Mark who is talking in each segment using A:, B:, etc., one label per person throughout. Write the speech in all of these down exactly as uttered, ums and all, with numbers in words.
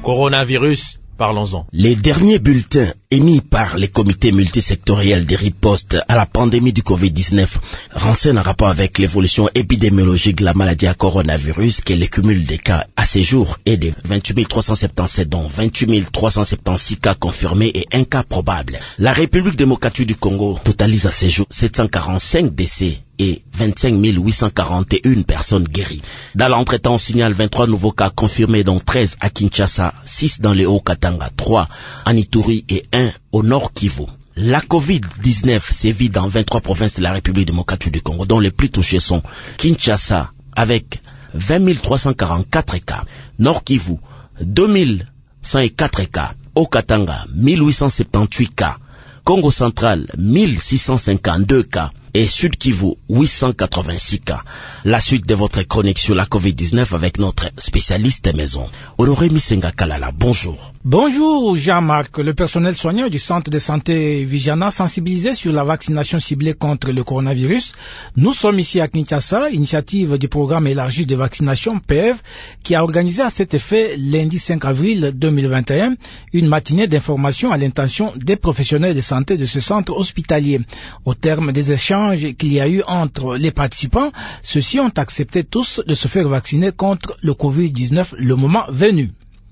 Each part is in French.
A: Coronavirus, parlons-en.
B: Les derniers bulletins émis par les comités multisectoriels de riposte à la pandémie du covid dix-neuf renseignent en rapport avec l'évolution épidémiologique de la maladie à coronavirus, qui est le cumul des cas à ce jour est de vingt-huit mille trois cent soixante-dix-sept, dont vingt-huit mille trois cent soixante-seize cas confirmés et un cas probable. La République démocratique du Congo totalise à ce jour sept cent quarante-cinq décès et vingt-cinq mille huit cent quarante et une personnes guéries. Dans l'entretemps, on signale vingt-trois nouveaux cas confirmés, dont treize à Kinshasa, six dans le Haut-Katanga, trois en Ituri et un au Nord Kivu. La covid dix-neuf sévit dans vingt-trois provinces de la République démocratique du Congo, dont les plus touchés sont Kinshasa avec vingt mille trois cent quarante-quatre cas, Nord Kivu deux mille cent quatre cas, Haut-Katanga mille huit cent soixante-dix-huit cas, Congo central mille six cent cinquante-deux cas et Sud Kivu huit cent quatre-vingt-six cas. La suite de votre chronique sur la covid dix-neuf avec notre spécialiste maison, Honoré Misenga Kalala. Bonjour.
C: Bonjour Jean-Marc. Le personnel soignant du centre de santé Vigiana sensibilisé sur la vaccination ciblée contre le coronavirus. Nous sommes ici à Kinshasa, initiative du programme élargi de vaccination P E V, qui a organisé à cet effet lundi cinq avril deux mille vingt et un une matinée d'information à l'intention des professionnels de santé de ce centre hospitalier. Au terme des échanges qu'il y a eu entre les participants, ceux-ci ont accepté tous de se faire vacciner contre le covid dix-neuf le moment venu.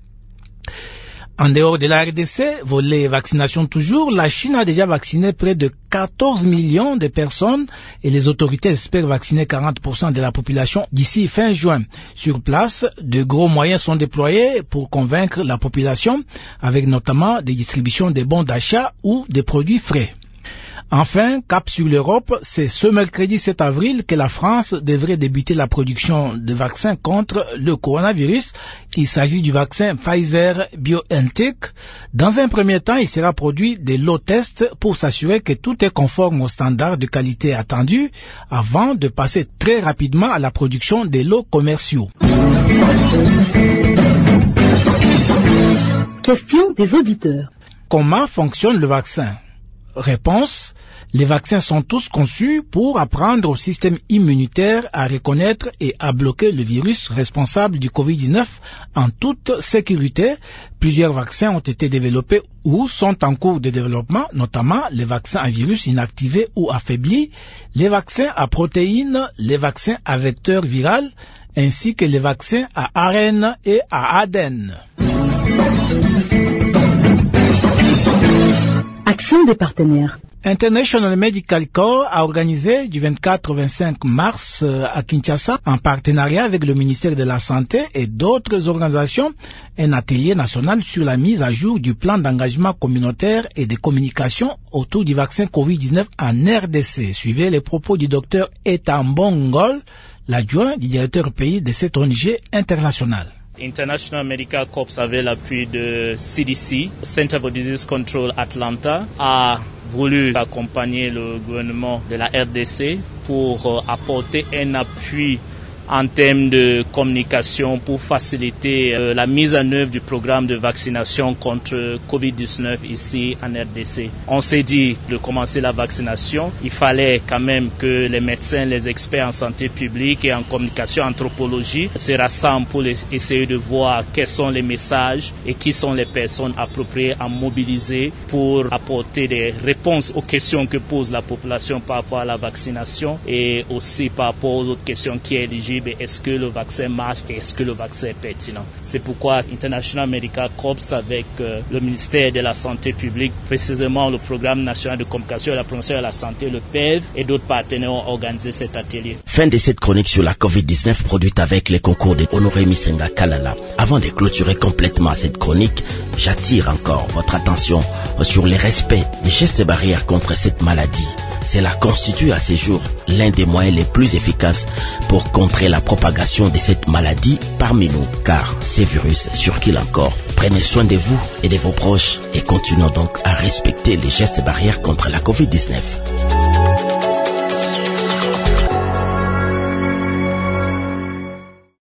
C: En dehors de la R D C, volet vaccination toujours, la Chine a déjà vacciné près de quatorze millions de personnes et les autorités espèrent vacciner quarante pour cent de la population d'ici fin juin. Sur place, de gros moyens sont déployés pour convaincre la population, avec notamment des distributions de bons d'achat ou des produits frais. Enfin, cap sur l'Europe, c'est ce mercredi sept avril que la France devrait débuter la production de vaccins contre le coronavirus. Il s'agit du vaccin Pfizer-BioNTech. Dans un premier temps, il sera produit des lots tests pour s'assurer que tout est conforme aux standards de qualité attendus avant de passer très rapidement à la production des lots commerciaux.
D: Question des auditeurs.
C: Comment fonctionne le vaccin? Réponse: les vaccins sont tous conçus pour apprendre au système immunitaire à reconnaître et à bloquer le virus responsable du covid dix-neuf en toute sécurité. Plusieurs vaccins ont été développés ou sont en cours de développement, notamment les vaccins à virus inactivés ou affaiblis, les vaccins à protéines, les vaccins à vecteur viral, ainsi que les vaccins à A R N et à A D N.
D: Action des partenaires.
C: International Medical Corps a organisé du vingt-quatre au vingt-cinq mars à Kinshasa, en partenariat avec le ministère de la Santé et d'autres organisations, un atelier national sur la mise à jour du plan d'engagement communautaire et de communication autour du vaccin covid dix-neuf en R D C. Suivez les propos du docteur Etambongol, l'adjoint du directeur pays de cette O N G internationale.
E: International Medical Corps avec l'appui de C D C, Center for Disease Control Atlanta, a voulu accompagner le gouvernement de la R D C pour apporter un appui en termes de communication pour faciliter euh, la mise en œuvre du programme de vaccination contre covid dix-neuf ici en R D C. On s'est dit de commencer la vaccination, il fallait quand même que les médecins, les experts en santé publique et en communication anthropologie se rassemblent pour les, essayer de voir quels sont les messages et qui sont les personnes appropriées à mobiliser pour apporter des réponses aux questions que pose la population par rapport à la vaccination et aussi par rapport aux autres questions qui est éligible. Est-ce que le vaccin marche et est-ce que le vaccin est pertinent? C'est pourquoi International Medical Corps avec euh, le ministère de la Santé publique, précisément le Programme national de communication et la promotion de la santé, le P E V et d'autres partenaires ont organisé cet atelier.
B: Fin de cette chronique sur la covid dix-neuf produite avec les concours de Honoré Misenga Kalala. Avant de clôturer complètement cette chronique, j'attire encore votre attention sur le respect des gestes barrières contre cette maladie. Cela constitue à ce jour l'un des moyens les plus efficaces pour contrer la propagation de cette maladie parmi nous, car ces virus circulent encore. Prenez soin de vous et de vos proches et continuons donc à respecter les gestes barrières contre la covid dix-neuf.